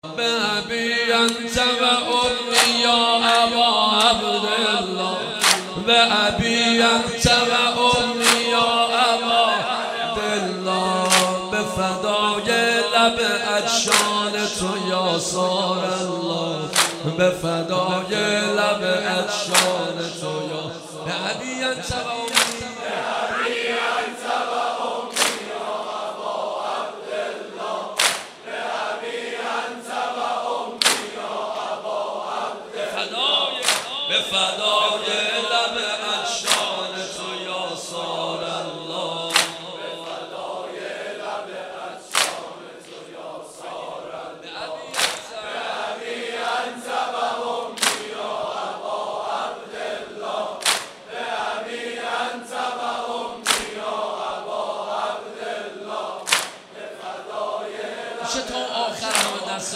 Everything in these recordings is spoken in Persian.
بأبي أنت وأمي يا أبا عبد الله، بأبي أنت وأمي يا أبا عبد الله، بفدای لب ادشان تو یا سار الله، بفدای لب ادشان تو یا بأبي أنت وأمي بفدای لب ادشان تو یا سار الله، بفدای لب ادشان تو یا سار الله، بأبي أنت وأمي يا أبا عبد الله، بأبي أنت وأمي يا أبا عبد الله، بفدای میشه تا آخر همه دست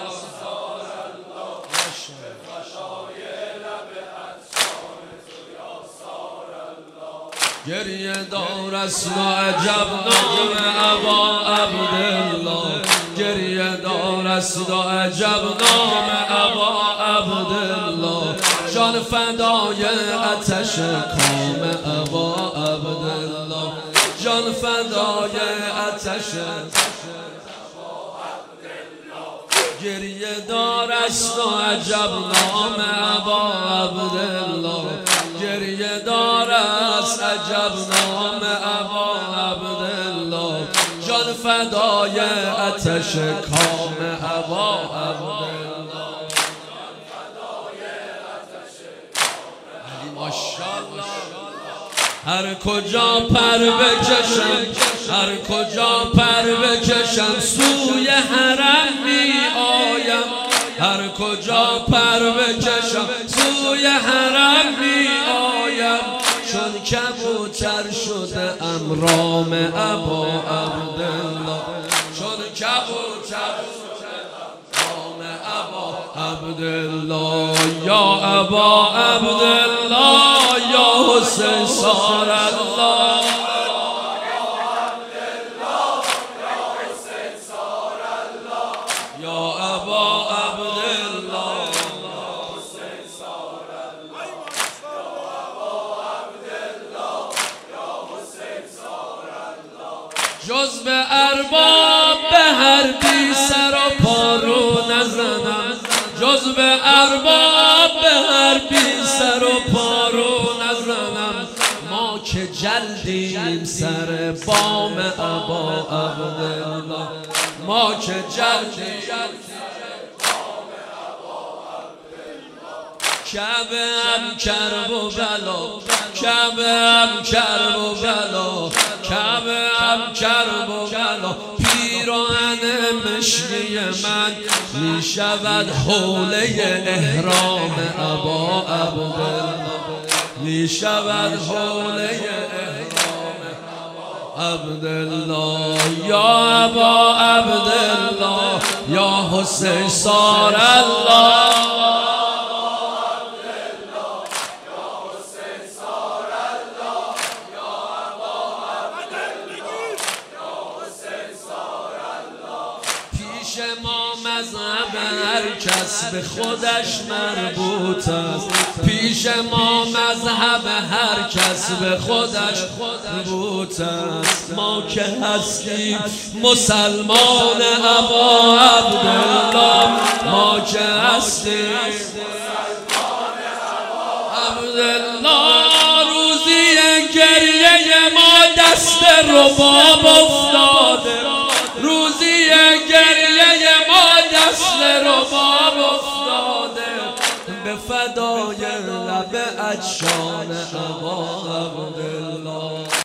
گریه دار است و عجب نام ابا عبدالله، گریه دار است و عجب نام ابا عبدالله، جان فدای آتش کام ابا عبدالله، جان فدای آتش گریه دار است و عجب نام ابا عبدالله، گریه دار است عجب نام ابا عبدالله، جان فدای آتش کام ابا عبدالله، ماشاءالله. هر کجا پر بکشم، هر کجا پر بکشم سوی حرم می آیم، هر کجا پر بکشم سوی حرم می آیم، چون کبوتر شده ام رام ابا عبدالله، چون کبوتر شده رام ابا عبدالله، یا ابا عبدالله یا حسین سار الله، یا ابا عبدالله حسین سار الله، یا ابا عبدالله یا حسین سار الله، جز به ارباب به هر بی سر و پارو نزنم، جز به ارباب به هر بی سر و پارو نزنم، ما که جلدیم سر بام ابا عبدالله، ما که جلدیم کعبه هم کرب و بلا، کعبه هم کرب و بلا، کعبه هم کرب و بلا، پیراهن مشکی من می شود حوله احرام ابا عبدالله، می شود حوله احرام عبدالله، یا ابا عبدالله یا حسین سار الله، ما مذهب هر کس به خودش مربوط است، پیش ما مذهب هر کس به خودش مربوط است، ما که هستیم مسلمان ابا عبدالله، ما که هستیم مسلمان ابا عبدالله، روزی گریه ما دست رباب افتاده، روزی گریه ما دست رباب افتاده، به فدای لب ادشان ابا عبدالله.